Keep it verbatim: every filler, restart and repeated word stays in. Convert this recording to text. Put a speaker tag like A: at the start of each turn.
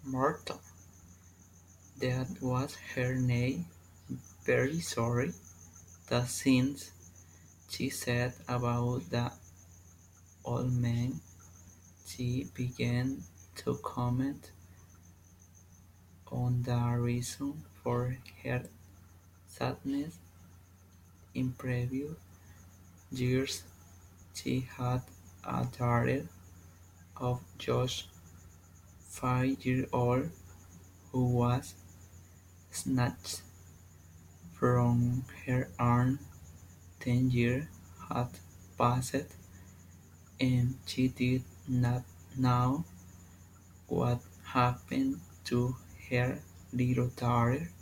A: Martha, that was her name, very sorry. The things she said about the old man, she began to comment on the reason for her sadness. In previous years she had a daughter of just five years old who was snatched from her arms. Ten years had passed, and she did not know what happened to her little daughter.